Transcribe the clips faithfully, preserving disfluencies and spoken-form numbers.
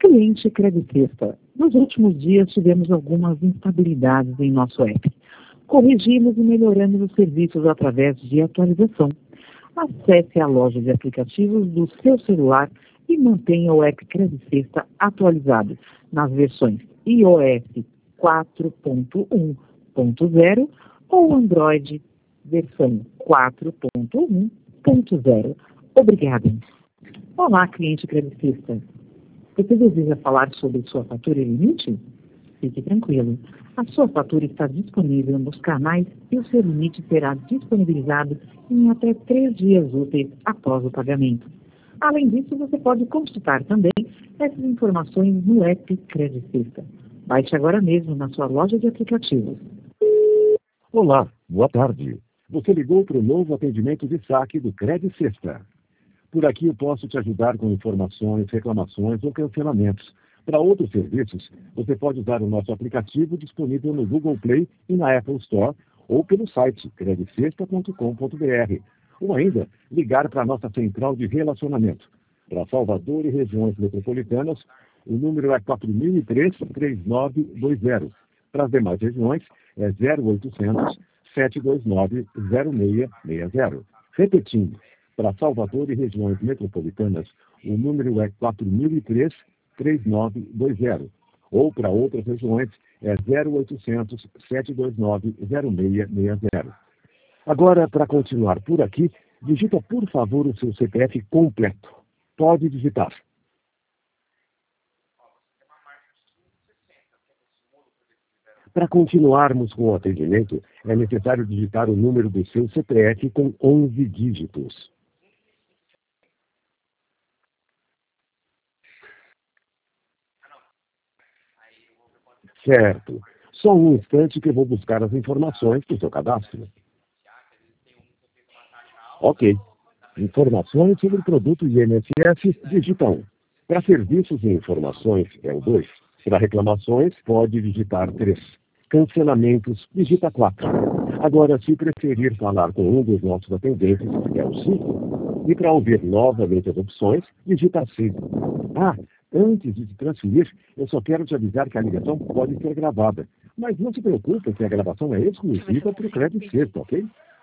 Cliente Credicesta. Nos últimos dias tivemos algumas instabilidades em nosso app. Corrigimos e melhoramos os serviços através de atualização. Acesse a loja de aplicativos do seu celular e mantenha o app Credicesta atualizado nas versões iOS quatro ponto um ponto zero ou Android versão quatro ponto um ponto zero. Obrigada. Olá, cliente Credicesta. Você deseja falar sobre sua fatura e limite? Fique tranquilo. A sua fatura está disponível nos canais e o seu limite será disponibilizado em até três dias úteis após o pagamento. Além disso, você pode consultar também essas informações no app Credicesta. Baixe agora mesmo na sua loja de aplicativos. Olá, boa tarde. Você ligou para o novo atendimento de saque do Credicesta. Por aqui eu posso te ajudar com informações, reclamações ou cancelamentos. Para outros serviços, você pode usar o nosso aplicativo disponível no Google Play e na Apple Store ou pelo site credicesta ponto com ponto br. Ou ainda, ligar para a nossa central de relacionamento. Para Salvador e regiões metropolitanas, o número é quatro mil e três, três nove dois zero. Para as demais regiões, é zero oitocentos, sete dois nove, zero seis seis zero. Repetindo, para Salvador e regiões metropolitanas, o número é quatro mil e três, três nove dois zero. Ou para outras regiões, é zero oitocentos, sete dois nove, zero seis seis zero. Agora, para continuar por aqui, digita, por favor, o seu C P F completo. Pode digitar. Para continuarmos com o atendimento, é necessário digitar o número do seu C P F com onze dígitos. Certo. Só um instante que eu vou buscar as informações do seu cadastro. Ok. Informações sobre o produto I N S S, digita um. Para serviços e informações, é o dois. Para reclamações, pode digitar três. Cancelamentos, digita quatro. Agora, se preferir falar com um dos nossos atendentes, é o cinco. E para ouvir novamente as opções, digita cinco. Ah, antes de te transferir, eu só quero te avisar que a ligação pode ser gravada. Mas não se preocupe que a gravação é exclusiva para o Credicesta, ok?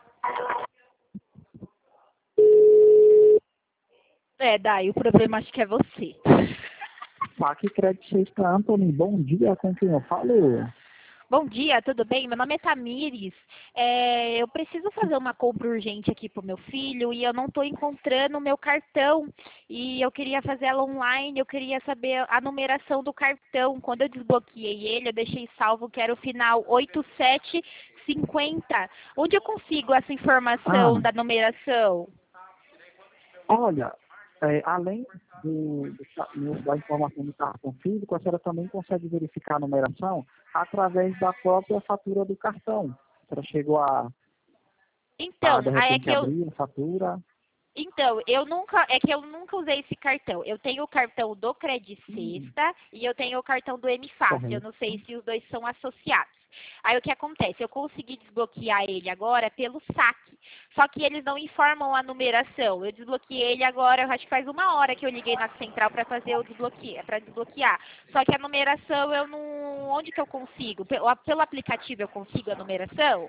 É, daí o problema acho que é você. Saque Credicesta, Anthony. Bom dia, com quem eu falo? Bom dia, tudo bem? Meu nome é Tamires. É, eu preciso fazer uma compra urgente aqui pro meu filho e eu não estou encontrando o meu cartão. E eu queria fazer ela online, eu queria saber a numeração do cartão. Quando eu desbloqueei ele, eu deixei salvo que era o final oito sete cinco zero. Onde eu consigo essa informação Ah. da numeração? Olha, é, além do, do, da informação do cartão físico, a senhora também consegue verificar a numeração através da própria fatura do cartão. A senhora chegou a, Então, a de aí é repente, que eu... abrir a fatura. Então, eu nunca, é que eu nunca usei esse cartão. Eu tenho o cartão do Credicesta hum. e eu tenho o cartão do M Fácil. Correto. Eu não sei se os dois são associados. Aí o que acontece? Eu consegui desbloquear ele agora pelo saque. Só que eles não informam a numeração. Eu desbloqueei ele agora, acho que faz uma hora que eu liguei na central para fazer o desbloqueio, para desbloquear. Só que a numeração eu não. Onde que eu consigo? Pelo, pelo aplicativo eu consigo a numeração?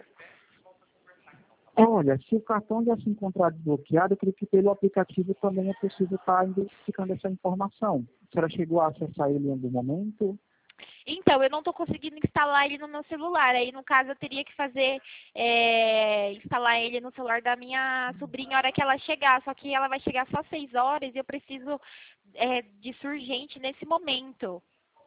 Olha, se o cartão já se encontrar desbloqueado, eu creio que pelo aplicativo também é possível estar identificando essa informação. A senhora chegou a acessar ele em algum momento? Então, eu não estou conseguindo instalar ele no meu celular. Aí, no caso, eu teria que fazer, é, instalar ele no celular da minha sobrinha a hora que ela chegar. Só que ela vai chegar só às seis horas e eu preciso é, disso urgente nesse momento.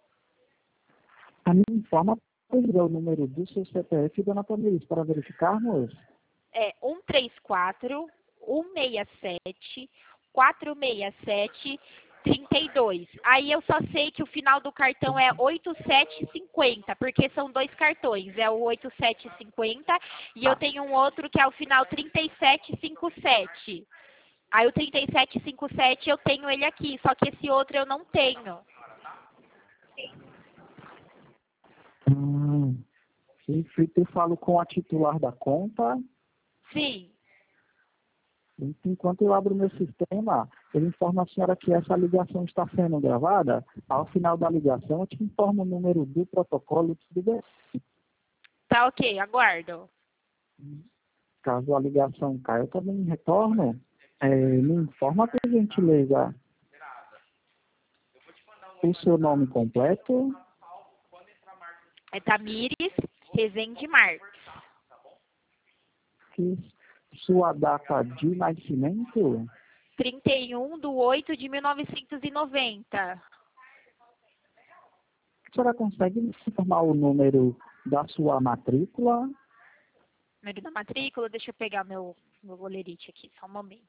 A minha informa o número do seu C P F, dona Tamires, para verificarmos. É um três quatro, um seis sete, quatro seis sete, trinta e dois. Aí eu só sei que o final do cartão é oito sete cinco zero, porque são dois cartões. É o oito sete cinco zero e eu tenho um outro que é o final trinta e sete cinquenta e sete. Aí o trinta e sete cinquenta e sete eu tenho ele aqui, só que esse outro eu não tenho. Hum, perfeito, eu falo com a titular da conta. Sim. Enquanto eu abro meu sistema, ele informa a senhora que essa ligação está sendo gravada. Ao final da ligação, eu te informo o número do protocolo e tudo bem. Tá ok, aguardo. Caso a ligação caia, eu também retorno. É, me informa, por gentileza, o seu nome completo. É Tamires Rezende Marques. E sua data de nascimento. trinta e um de oito de mil novecentos e noventa. A senhora consegue me informar o número da sua matrícula? Número da matrícula, deixa eu pegar meu, meu golerite aqui, só um momento.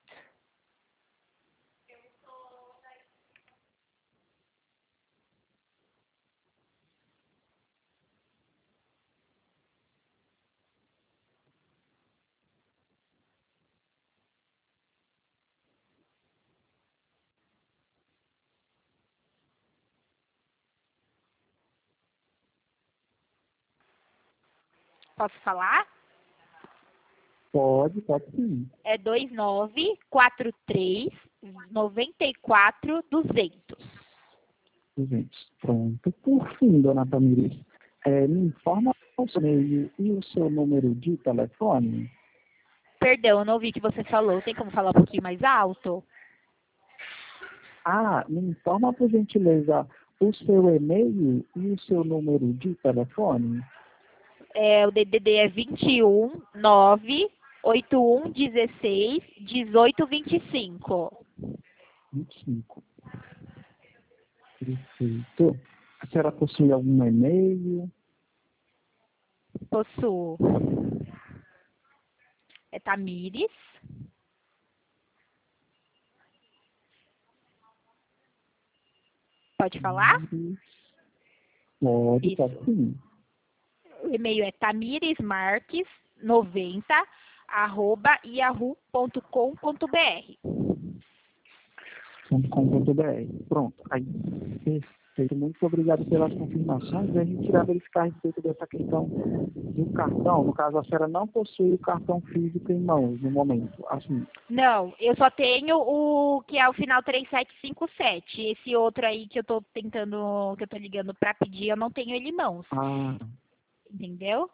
Posso falar? Pode, pode sim. É dois nove quatro três nove quatro duzentos. duzentos. Pronto. Por fim, dona Tamires, é, me informa o seu e-mail e o seu número de telefone. Perdão, eu não ouvi o que você falou. Tem como falar um pouquinho mais alto? Ah, me informa, por gentileza, o seu e-mail e o seu número de telefone. É, o D D D é vinte e um nove oito um dezesseis dezoito vinte e cinco. vinte e cinco. Perfeito. A senhora possui algum e-mail? Possuo. É Tamires. Pode falar? Pode, Isso. pode sim. O e-mail é tamiresmarques noventa arroba yahoo ponto com ponto br. .com.br. Pronto. Aí, perfeito. Muito obrigado pelas confirmações. A gente irá verificar a respeito dessa questão do cartão. No caso, a senhora não possui o cartão físico em mãos no momento. Assim. Não, eu só tenho o que é o final três sete cinco sete. Esse outro aí que eu tô tentando, que eu tô ligando para pedir, eu não tenho ele em mãos. Ah. Entendeu?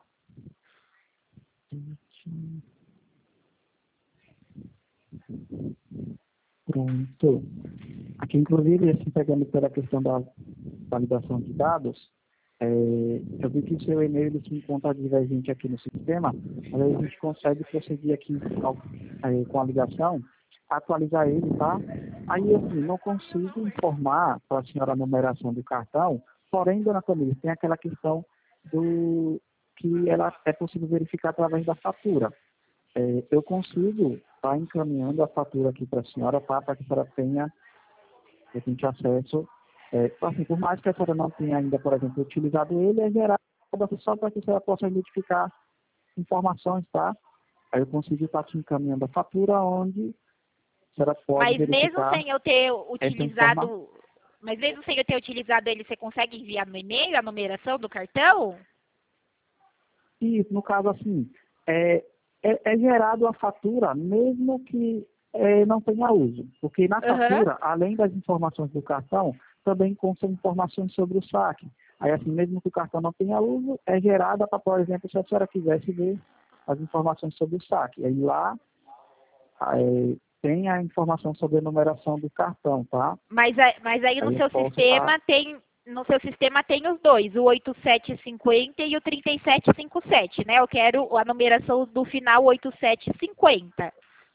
Pronto. Aqui, inclusive, assim, pegando pela questão da validação de dados, é, eu vi que o seu e-mail ele se encontra divergente aqui no sistema, mas aí a gente consegue prosseguir aqui ao, é, com a ligação, atualizar ele, tá? Aí, assim, não consigo informar para a senhora a numeração do cartão, porém, dona Tamires, tem aquela questão do que ela é possível verificar através da fatura. É, eu consigo estar tá encaminhando a fatura aqui para a senhora, tá? Para que a senhora tenha, tenha acesso. É, assim, por mais que a senhora não tenha ainda, por exemplo, utilizado ele, é gerado só para que a senhora possa identificar informações, tá? Aí eu consigo estar tá te encaminhando a fatura, onde a senhora pode Mas verificar. mesmo sem eu ter utilizado, mas mesmo sem eu ter utilizado ele, você consegue enviar no e-mail a numeração do cartão? Isso, no caso assim, é, é, é gerado a fatura, mesmo que é, não tenha uso. Porque na fatura, uhum. além das informações do cartão, também constam informações sobre o saque. Aí, assim, mesmo que o cartão não tenha uso, é gerada para, por exemplo, se a senhora quisesse ver as informações sobre o saque. Aí lá é, tem a informação sobre a numeração do cartão, tá? Mas, mas aí no aí seu sistema tá... tem... No seu sistema tem os dois, o oito sete cinco zero e o trinta e sete cinquenta e sete, né? Eu quero a numeração do final oito sete cinquenta.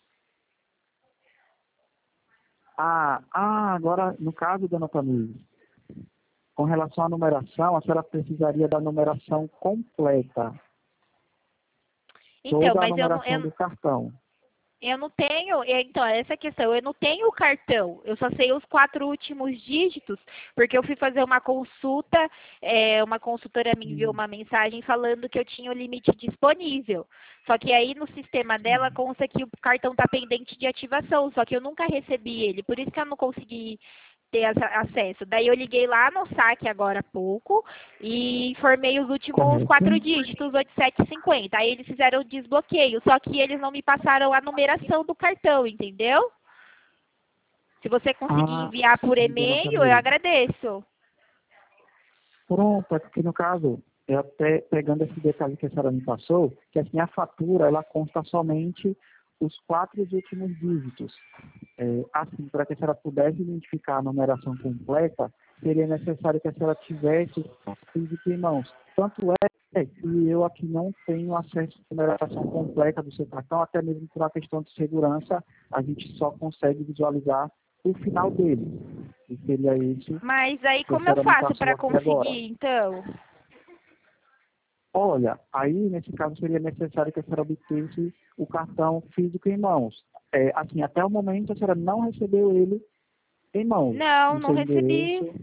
Ah, ah, agora, no caso, dona Tamires, com relação à numeração, a senhora precisaria da numeração completa. Então, Toda mas a numeração eu não... Eu... do cartão. Eu não tenho, então, essa é a questão, eu não tenho o cartão, eu só sei os quatro últimos dígitos, porque eu fui fazer uma consulta, é, uma consultora me enviou uma mensagem falando que eu tinha o limite disponível, só que aí no sistema dela consta que o cartão está pendente de ativação, só que eu nunca recebi ele, por isso que eu não consegui ter essa- acesso. Daí eu liguei lá no saque agora há pouco e informei os últimos Correto. quatro dígitos, oito sete cinco zero. Aí eles fizeram o desbloqueio, só que eles não me passaram a numeração do cartão, entendeu? Se você conseguir Ah, enviar por sim, dona e-mail, eu Tamires. agradeço. Pronto, é porque no caso, eu até pegando esse detalhe que a senhora me passou, que assim, a fatura, ela consta somente os quatro últimos dígitos. É, assim, para que a senhora pudesse identificar a numeração completa, seria necessário que a senhora tivesse físico em mãos. Tanto é que eu aqui não tenho acesso à numeração completa do seu cartão, até mesmo por uma questão de segurança, a gente só consegue visualizar o final dele. E seria esse Mas aí que a como eu senhora me faço passou para aqui agora. conseguir, então? Olha, aí nesse caso seria necessário que a senhora obtesse o cartão físico em mãos. É, assim, até o momento a senhora não recebeu ele em mãos. Não, No não seu recebi. endereço.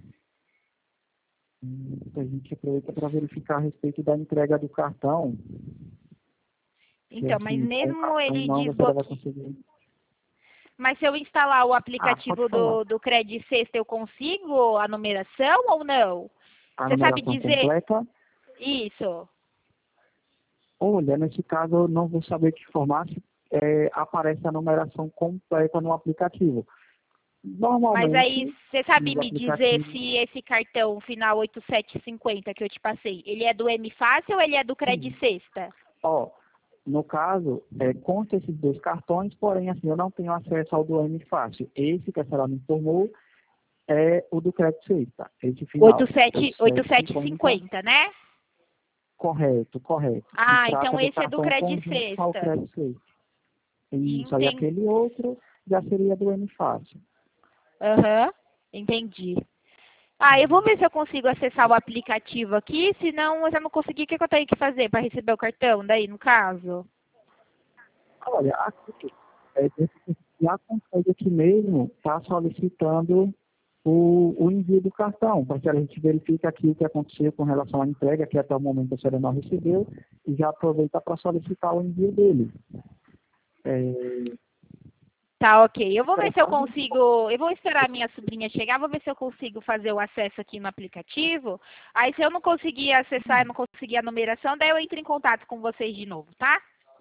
Hum, A gente aproveita para verificar a respeito da entrega do cartão. Que, Então, mas assim, com o mesmo cartão em ele mãos a senhora vai desbloqueia. conseguir. Mas se eu instalar o Ah, aplicativo pode falar. do, do Credit Sexta, eu consigo a numeração ou não? A Você sabe numeração dizer completa. isso? Olha, nesse caso eu não vou saber te informar se é, aparece a numeração completa no aplicativo. Mas aí Normalmente, você sabe nos me dizer aplicativos, se esse cartão final oito sete cinco zero que eu te passei, ele é do M Fácil ou ele é do Credit sim. Sexta? Ó, no caso, é, consta esses dois cartões, porém, assim, eu não tenho acesso ao do M Fácil. Esse que a senhora me informou é o do Crédito Sexta. Esse final, oito sete cinco oito sete cinco zero. zero, né? Correto, correto. Ah, Se então trata do esse é do cartão Credit conjunto ao Sexta. Crédito Sexta. Isso, aí Entendi. aquele outro já seria do M Fácil. Aham, entendi. Ah, eu vou ver se eu consigo acessar o aplicativo aqui, senão eu já não conseguir, o que que eu tenho que fazer para receber o cartão daí, no caso? Olha, aqui, é, já consegue aqui mesmo, está solicitando o, o envio do cartão, para que a gente verifique aqui o que aconteceu com relação à entrega, que até o momento a senhora não recebeu, e já aproveita para solicitar o envio dele. É, Tá, ok. Eu vou ver se eu Pode- consigo. Eu vou esperar a minha sobrinha chegar, vou ver se eu consigo fazer o acesso aqui no aplicativo. Aí, se eu não conseguir acessar, eu não conseguir a numeração, daí eu entro em contato com vocês de novo, tá?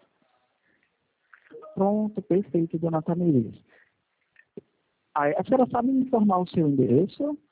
Pronto, perfeito, dona Tamires. Aí, a senhora sabe me informar o seu endereço?